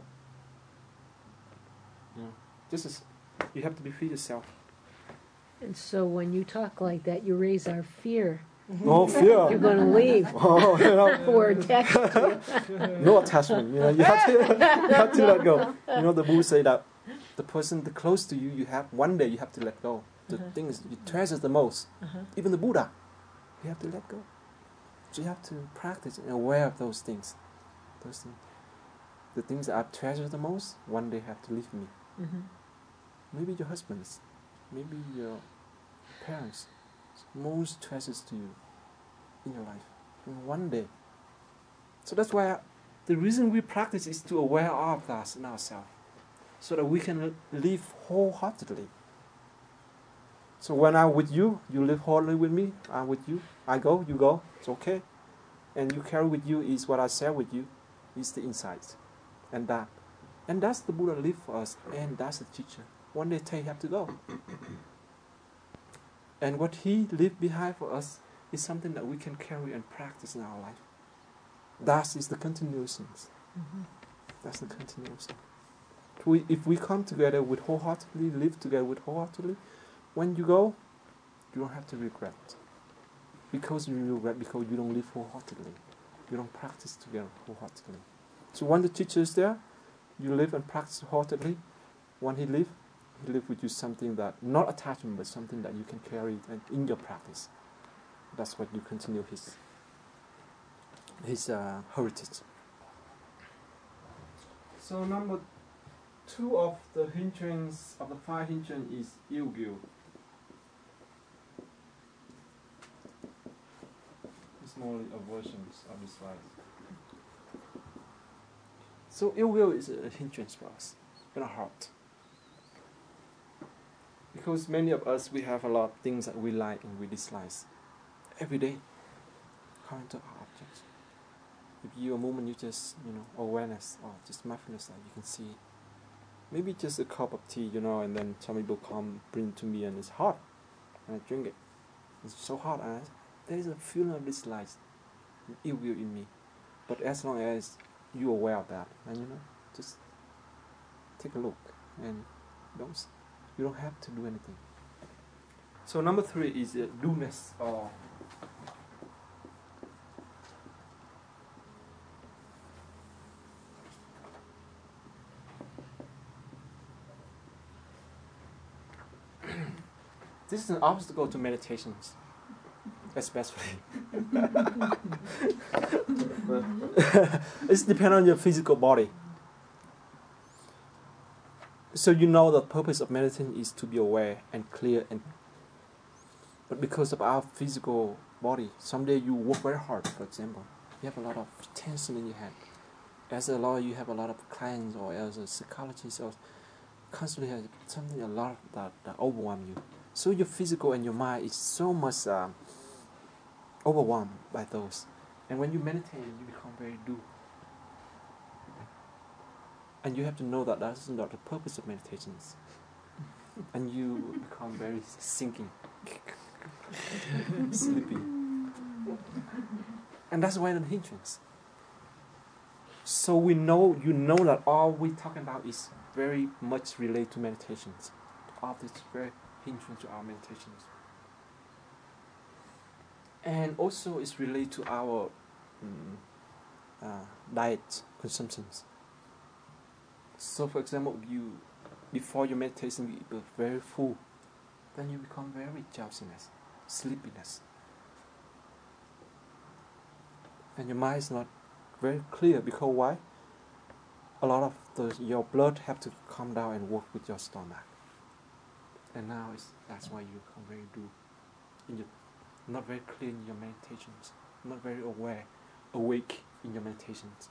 You know? This is, you have to be free yourself. And so when you talk like that, you raise our fear. No fear. You're going to leave. Oh, you know. We're attached to you. No attachment. You know, you have to let go. You know, the Buddha say that the person the close to you, you have one day you have to let go. The things you treasure the most, even the Buddha, you have to let go. So you have to practice and aware of those things. Those things. The things that I treasure the most, one day have to leave me. Maybe your husbands, maybe your parents, most treasures to you in your life. In one day. So that's why the reason we practice is to aware of that in ourselves, so that we can live wholeheartedly. So when I'm with you, you live wholeheartedly with me. I'm with you. I go, you go. It's okay. And you carry with you is what I share with you, is the insights, and that. And that's the Buddha live for us, and that's the teacher. One day he have to go. And what he left behind for us is something that we can carry and practice in our life. That is the continuation. That's the continuation. If we come together with wholeheartedly, live together with wholeheartedly, when you go, you don't have to regret. Because you regret because you don't live wholeheartedly. You don't practice together wholeheartedly. So when the teacher is there, you live and practice wholeheartedly. When he live with you something that, not attachment, but something that you can carry in your practice. That's what you continue his heritage. So number two of the hindrance of the five hindrance is ill-will. It's more aversions of this life. So ill-will is a hindrance for us in our heart. Because many of us, we have a lot of things that we like and we dislike every day, coming to our objects. If you a moment, you just, awareness or just mindfulness that you can see. Maybe just a cup of tea, and then some people come, bring to me and it's hot. And I drink it. It's so hot and there is a feeling of dislike, ill will in me. But as long as you're aware of that, and just take a look and you don't have to do anything. So number 3 is do-ness or this is an obstacle to meditations, especially. It's dependent on your physical body. So the purpose of meditation is to be aware and clear, but because of our physical body, someday you work very hard, for example. You have a lot of tension in your head. As a lawyer, you have a lot of clients, or as a psychologist, or constantly have something, a lot that overwhelm you. So your physical and your mind is so much overwhelmed by those. And when you meditate, you become very do. And you have to know that that is not the purpose of meditations. And you become very sinking, sleepy. And that's why the hindrance. So you know that all we're talking about is very much related to meditations. All this very hindrance to our meditations. And also it's related to our diet consumptions. So for example, before your meditation you are very full, then you become very drowsiness, sleepiness. And your mind is not very clear, because why? A lot of your blood have to come down and work with your stomach. And now that's why you become very not very clear in your meditations, not very awake in your meditations.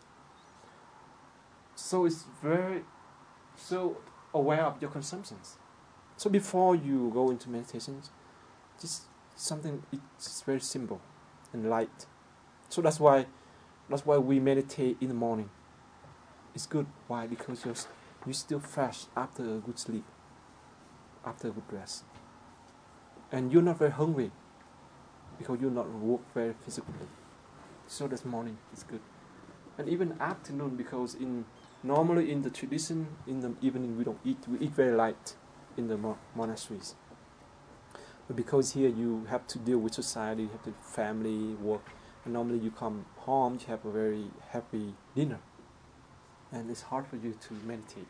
So it's so aware of your consumptions. So before you go into meditations, just something, it's very simple and light. So that's why we meditate in the morning. It's good. Why? Because you're still fresh after a good sleep, after a good rest. And you're not very hungry, because you're not work very physically. So this morning is good. And even afternoon, because normally in the tradition, in the evening we don't eat. We eat very light in the monasteries. But because here you have to deal with society, you have to family, work, and normally you come home, you have a very happy dinner. And it's hard for you to meditate.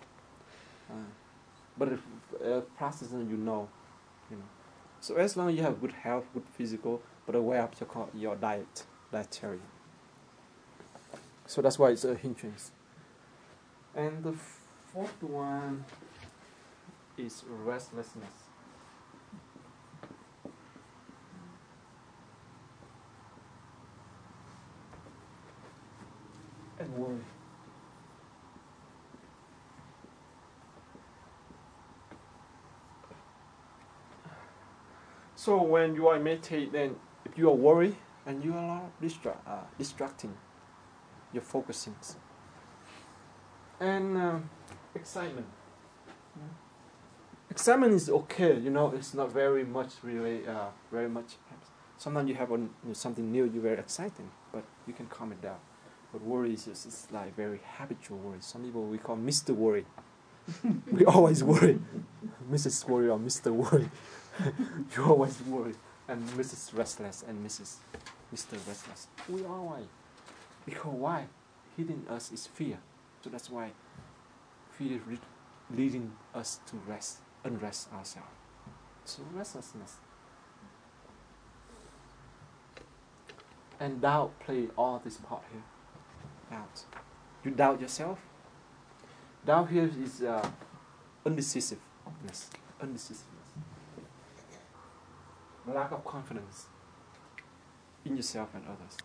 But if practice, you know. So as long as you have good health, good physical, but aware of your dietary. So that's why it's a hindrance. And the fourth one is restlessness. And worry. So when you are meditating, then if you are worried and you are distracting, you're focusing. And excitement. Excitement is okay, it's not very much really, very much. Sometimes you have something new, you're very exciting, but you can calm it down. But worry is just, it's like very habitual worry. Some people we call Mr. Worry. We always worry. Mrs. Worry or Mr. Worry. You always worry. And Mrs. Restless and Mr. Restless. We always. Because why? Hidden us is fear. So that's why fear leading us to unrest ourselves. So restlessness. And doubt play all this part here. Doubt. You doubt yourself. Down here is undecisiveness. Lack of confidence in yourself and others.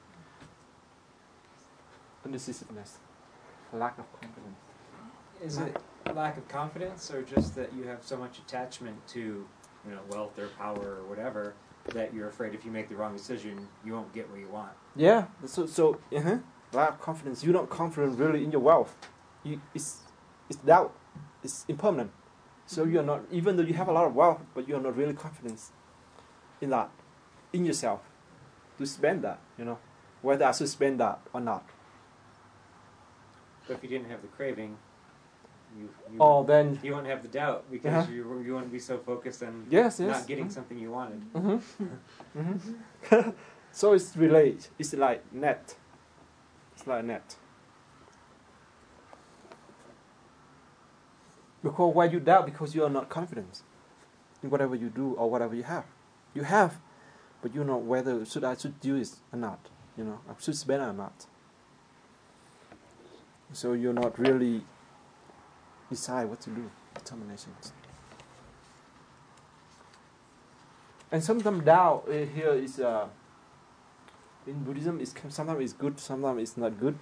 Undecisiveness. Lack of confidence. Is it lack of confidence, or just that you have so much attachment to, wealth or power or whatever, that you're afraid if you make the wrong decision, you won't get what you want? Yeah. So lack of confidence. You're not confident really in your wealth. It's doubt. It's impermanent. So you're not, even though you have a lot of wealth, but you're not really confident in that, in yourself, to spend that. Whether I should spend that or not. But if you didn't have the craving, you then you won't have the doubt, because you wouldn't be so focused on not getting something you wanted. So it's related. It's like net. It's like a net. Because why you doubt? Because you are not confident in whatever you do or whatever you have. You have, but you know whether I should do this or not. I should spend or not. So you're not really decide what to do. Determinations. And sometimes doubt here is in Buddhism is sometimes it's good, sometimes it's not good.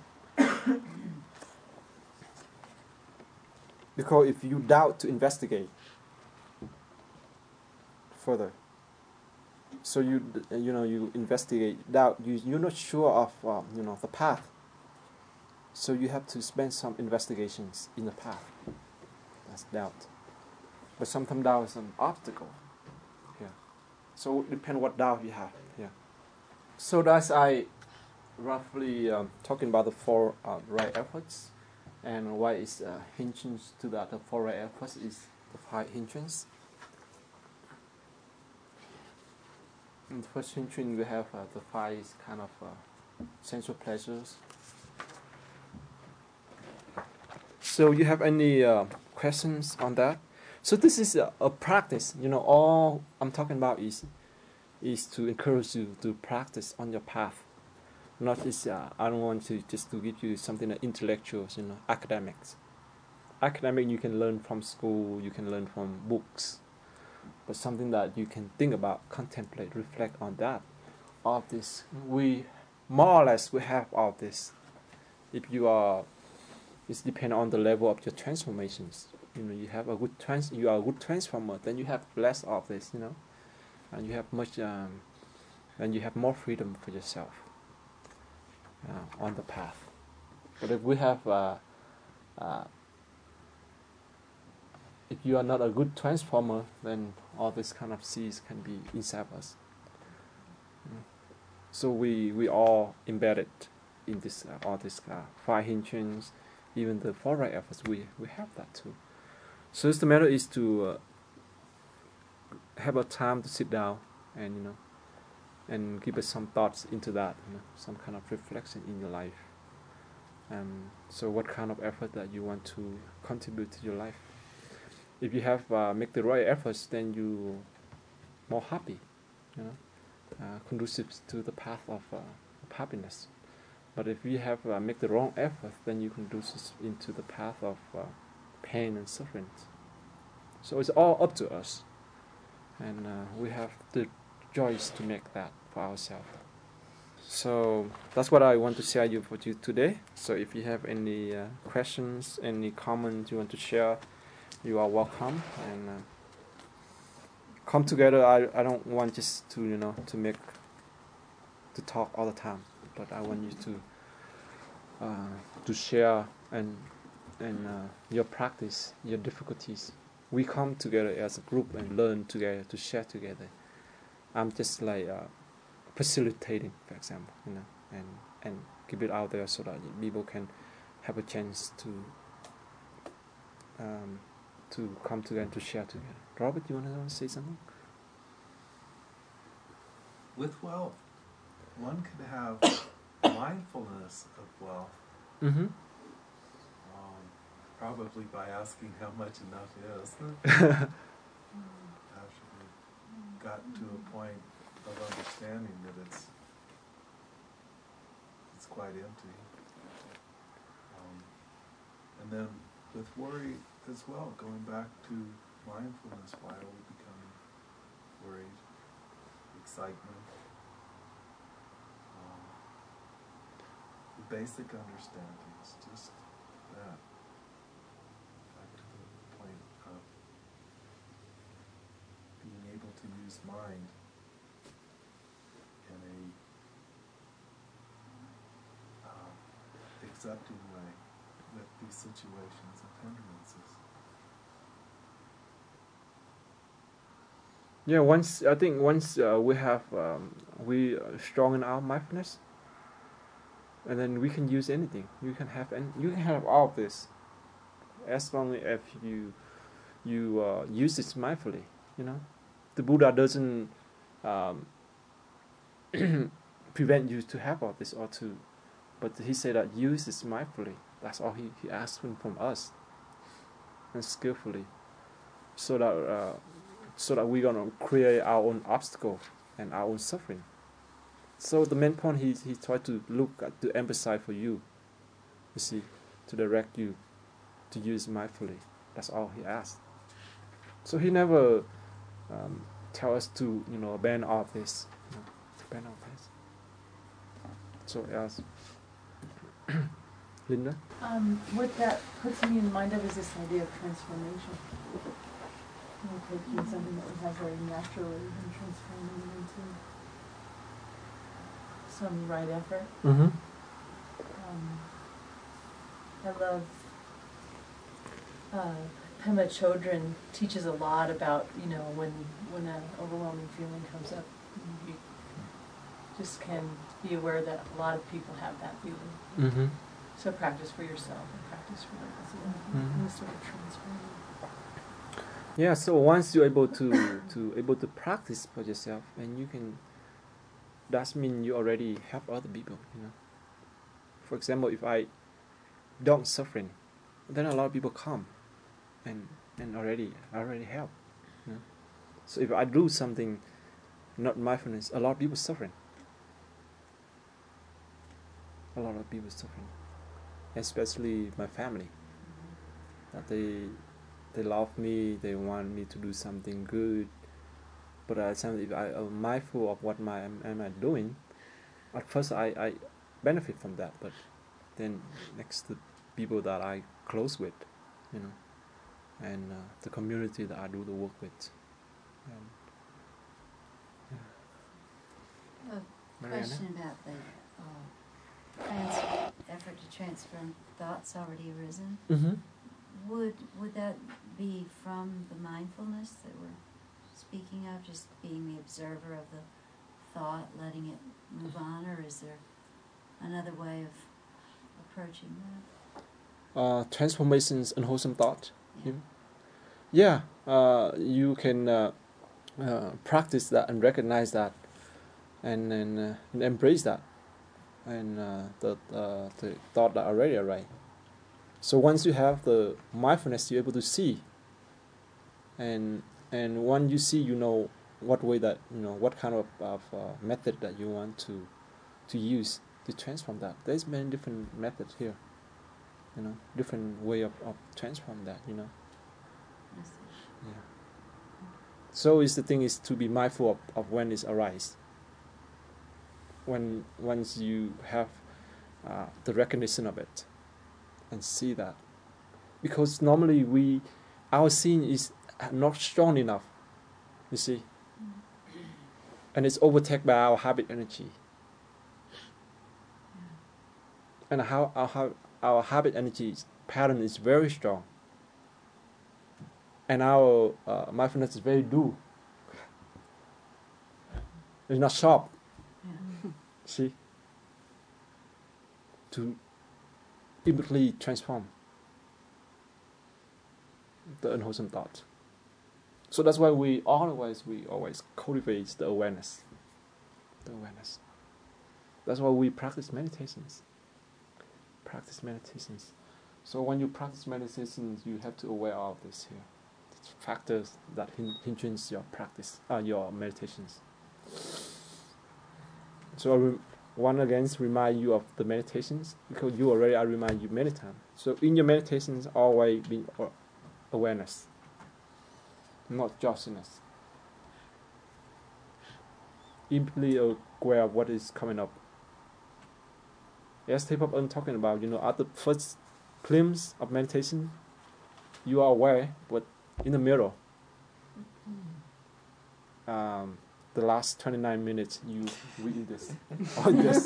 Because if you doubt to investigate further, so you investigate doubt, you're not sure of the path. So you have to spend some investigations in the path. That's doubt. But sometimes doubt is an obstacle. Yeah. So it depends what doubt you have. Yeah. So that's I roughly talking about the four right efforts, and why is hindrance to that. The four right efforts is the five hindrance. In the first hindrance we have the five kind of sensual pleasures. So you have any questions on that? So this is a practice. All I'm talking about is to encourage you to practice on your path. Not just I don't want to just to give you something that intellectuals, academics. Academic you can learn from school, you can learn from books, but something that you can think about, contemplate, reflect on that. All of this, we more or less we have all of this. If you are, it depends on the level of your transformations. You have a good you are a good transformer, then you have less of this, and you have much, and you have more freedom for yourself on the path. But if we have, if you are not a good transformer, then all this kind of seeds can be inside us. So we all embedded in this all this five hindrances, even the four right efforts. We have that too. So the matter is to have a time to sit down and and give us some thoughts into that, some kind of reflection in your life. So what kind of effort that you want to contribute to your life? If you have make the right efforts, then you more happy, conducive to the path of happiness. But if you have make the wrong effort, then you conduce into the path of pain and suffering. So it's all up to us, and we have the choice to make that for ourselves. So that's what I want to share with you today. So if you have any questions, any comments you want to share, you are welcome. And come together. I don't want just to to talk all the time, but I want you to share and your practice, your difficulties. We come together as a group and learn together, to share together. I'm just like facilitating, for example, and keep it out there so that people can have a chance to come together and to share together. Robert, you want to say something? With wealth, one could have mindfulness of wealth. Mm-hmm. Probably by asking how much enough is. Actually gotten to a point of understanding that it's quite empty. And then with worry as well, going back to mindfulness, why are we becoming worried? Excitement. The basic understanding is just that. Back to the point of being able to use mind in a accepting way with these situations of hindrances. Yeah, once I think once we have we strong in our mindfulness, and then we can use anything. You can have all of this, as long as you use it mindfully. You know, the Buddha doesn't prevent you to have all this or to, but he said that use it mindfully. That's all he asked from us, and skillfully, so that we're gonna create our own obstacle and our own suffering. So the main point he tried to look at, to emphasize for you, you see, to direct you to use mindfully. That's all he asked. So he never tell us to ban all this, ban all this. So else, Linda. What that puts me in mind of is this idea of transformation. Taking something that we have very naturally and transforming it into some right effort. Mm-hmm. I love Pema Chodron teaches a lot about when an overwhelming feeling comes up, you just can be aware that a lot of people have that feeling. Mm-hmm. So practice for yourself and practice for others. Mm-hmm. And sort of transforming. Yeah, so once you're able to practice for yourself, and you can, that means you already help other people. For example, if I don't suffering, then a lot of people come, and already help. So if I do something not mindfulness, a lot of people suffering. A lot of people suffering, especially my family. That they love me, they want me to do something good, but if I am mindful of what am I doing, at first I benefit from that, but then next to people that I close with, and the community that I do the work with. A question about the effort to transform thoughts already arisen. Mm-hmm. Would that be from the mindfulness that we're speaking of, just being the observer of the thought, letting it move on, or is there another way of approaching that? Transformations and wholesome thought. Yeah. You can practice that and recognize that, and embrace that, and the thought that already arrived. So once you have the mindfulness, you're able to see, and when you see, what way that what kind of method that you want to use to transform that. There's many different methods here, different way of transform that, I see. Yeah. So the thing is to be mindful of when it arises. Once you have the recognition of it, and see that, because normally our seeing is not strong enough, you see, and it's overtaken by our habit energy, and how our habit energy pattern is very strong, and our mindfulness is very dull. It's not sharp. Yeah. See, to immediately transform the unwholesome thought. So that's why we always cultivate the awareness. That's why we practice meditations. So when you practice meditations, you have to aware of this here. It's factors that hinge your practice, your meditations. So I want again remind you of the meditations, because I remind you many times. So in your meditations, always be awareness, not judginess. Simply aware of what is coming up. As Tae-Pop talking about, at the first glimpse of meditation, you are aware, but in the mirror, the last 29 minutes you read this on this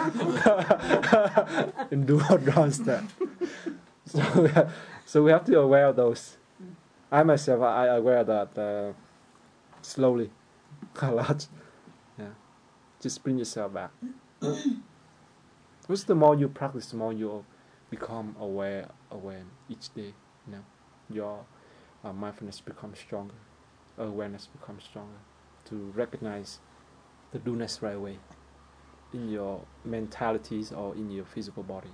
and do a round step. So we have to be aware of those. I myself, I aware that slowly a lot. Yeah, just bring yourself back. Because the more you practice, the more you become aware each day. Your mindfulness becomes stronger, awareness becomes stronger to recognize the do-ness right away in your mentalities or in your physical body.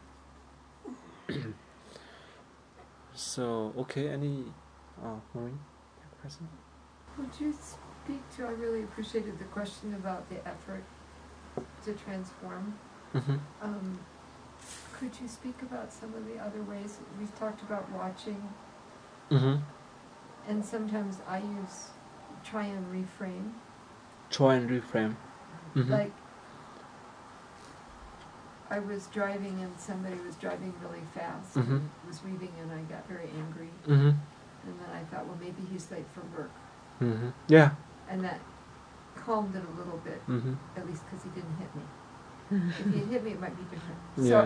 So, okay, any Maureen, question? Would you speak to, I really appreciated the question about the effort to transform. Mm-hmm. Could you speak about some of the other ways? We've talked about watching, Mm-hmm. and sometimes I try and reframe. Try and reframe. Mm-hmm. Like, I was driving and somebody was driving really fast Mm-hmm. and was weaving, and I got very angry. Mm-hmm. And then I thought, well, maybe he's late for work. Mm-hmm. Yeah. And that calmed it a little bit, Mm-hmm. at least because he didn't hit me. If he had hit me, it might be different.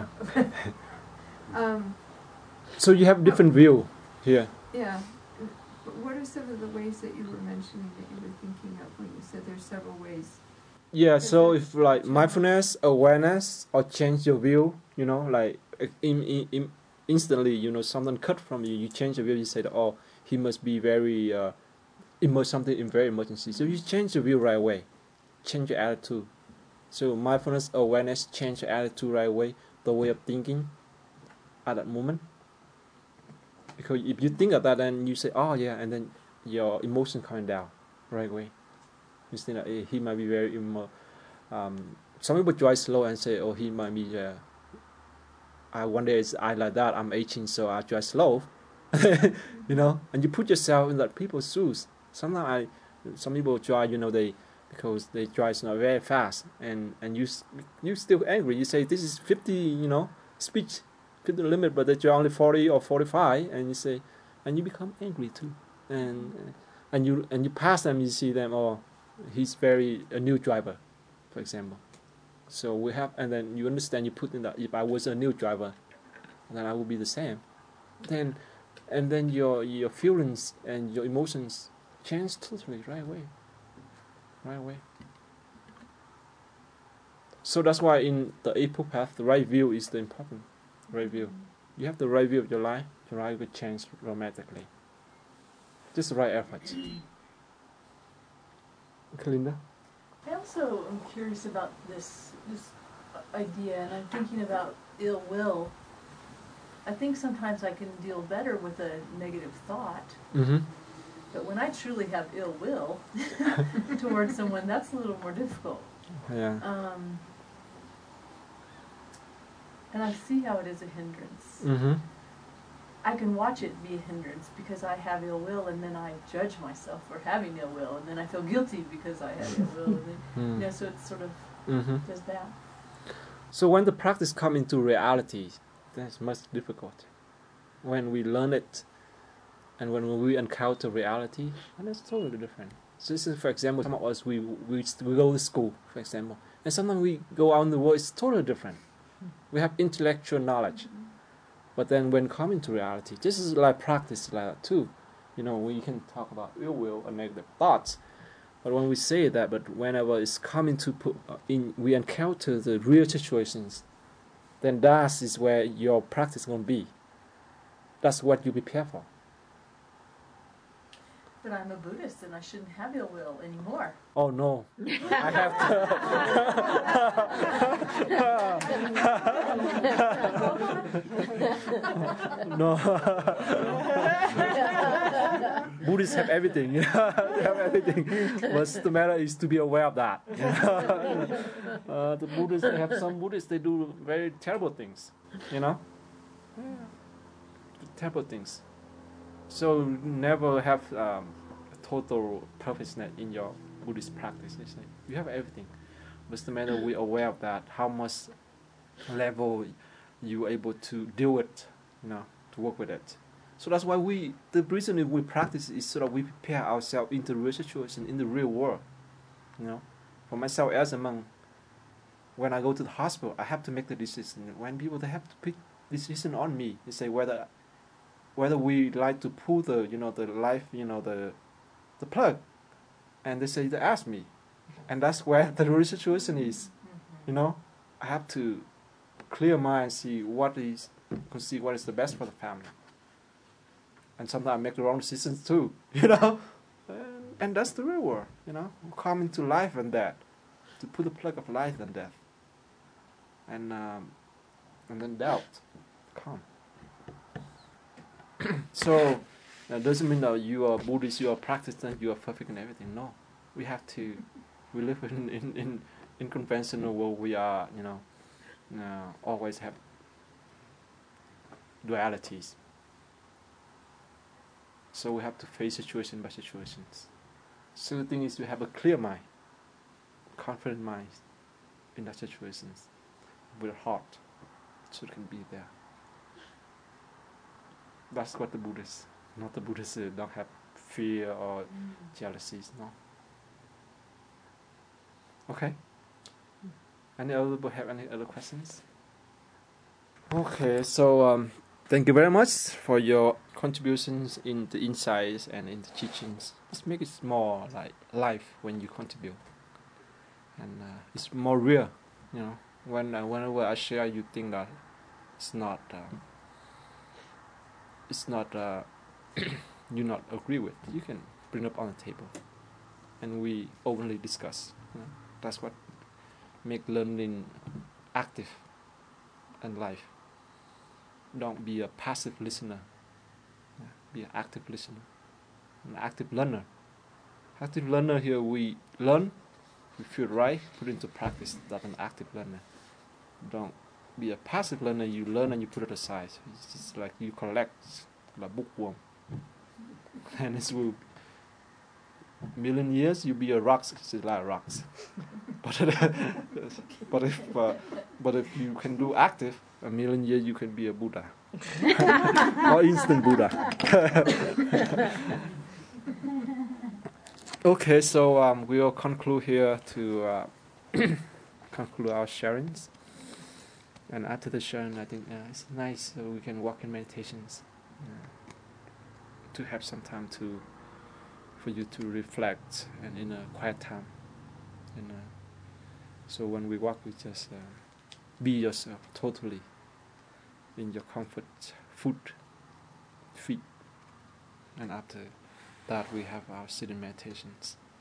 Yeah. So, So you have different view here. yeah. But what are some of the ways that you were mentioning that you were thinking of when you said there's several ways? Yeah, so if like mindfulness, awareness, or change your view, like instantly, something cut from you, you change your view, you say, oh, he must be very, something in very emergency. So you change your view right away, change your attitude. So mindfulness, awareness, change your attitude right away, the way of thinking at that moment. Because if you think of that, then you say, oh yeah, and then your emotion coming down right away. You think that he might be very some people drive slow and say, oh, he might be one day I like that, I'm 18, so I drive slow. And you put yourself in that people's shoes. Sometimes some people drive, because they drive not very fast, and you still angry. You say this is 50, speed 50 limit, but they drive only 40 or 45, and you say, and you become angry too, and you pass them, you see them, oh, he's a new driver, for example. So we have, and then you understand, you put in that, if I was a new driver, then I would be the same. And then your feelings and your emotions change totally right away. So that's why in the Eightfold Path, the right view is the important right view. You have the right view of your life will change dramatically. Just the right effort. Kalinda? I also am curious about this idea, and I'm thinking about ill will. I think sometimes I can deal better with a negative thought, Mm-hmm. but when I truly have ill will towards someone, that's a little more difficult. Yeah. And I see how it is a hindrance. Mm-hmm. I can watch it be a hindrance because I have ill will, and then I judge myself for having ill will, and then I feel guilty because I have ill will, and then, so it's sort of does that. So when the practice comes into reality, that's much difficult. When we learn it, and when we encounter reality, and that's totally different. So this is, for example, some of us we go to school, for example, and sometimes we go out in the world, it's totally different. We have intellectual knowledge. But then when coming to reality, this is like practice like that too. We can talk about ill will or negative thoughts. But when we say that, but whenever it's coming to we encounter the real situations, then that is where your practice is going to be. That's what you prepare for. But I'm a Buddhist, and I shouldn't have ill will anymore. Oh no, I have to. No. Buddhists have everything. They have everything. What's the matter is to be aware of that. The Buddhists, they have some Buddhists, they do very terrible things. temporal things. So never have total perfectness in your Buddhist practice. It's like you have everything, but it's the matter we're aware of that. How much level you able to deal with, to work with it. So that's why the reason we practice is so that we prepare ourselves into real situation in the real world. For myself as a monk, when I go to the hospital, I have to make the decision. When people they have to pick decision on me, they say whether we like to pull the the life the plug, and they ask me, and that's where the real situation is. I have to clear mind, see what is the best for the family. And sometimes I make the wrong decisions too, and that's the real world, come into life and death, to put the plug of life and death, and then doubt come. So that doesn't mean that you are Buddhist, you are Protestant, you are perfect in everything. No, we live in conventional world. We are always have dualities. So we have to face situation by situations. So the thing is to have a clear mind, confident mind in that situations, with a heart, so it can be there. That's what the Buddhists, not the Buddhists don't have fear or jealousies, no. Okay. Any other questions? Okay, so thank you very much for your contributions in the insights and in the teachings. Just make it more like life when you contribute, and it's more real. Whenever I share, you think that it's not you not agree with. You can bring up on the table, and we openly discuss. That's what make learning active and life. Don't be a passive listener. Be an active listener, an active learner. Active learner here, we learn, we feel right, put into practice. That's an active learner. Don't be a passive learner. You learn and you put it aside. It's just like you collect like bookworm, and it's will. Million years you be a rocks, it's like rocks. but if you can do active, a million years you can be a Buddha or instant Buddha. Okay, so we'll conclude here to conclude our sharings. And after the sharing, I think it's nice we can walk in meditations to have some time for you to reflect and in a quiet time. So when we walk, we just be yourself totally in your comfort, feet. And after that, we have our sitting meditations.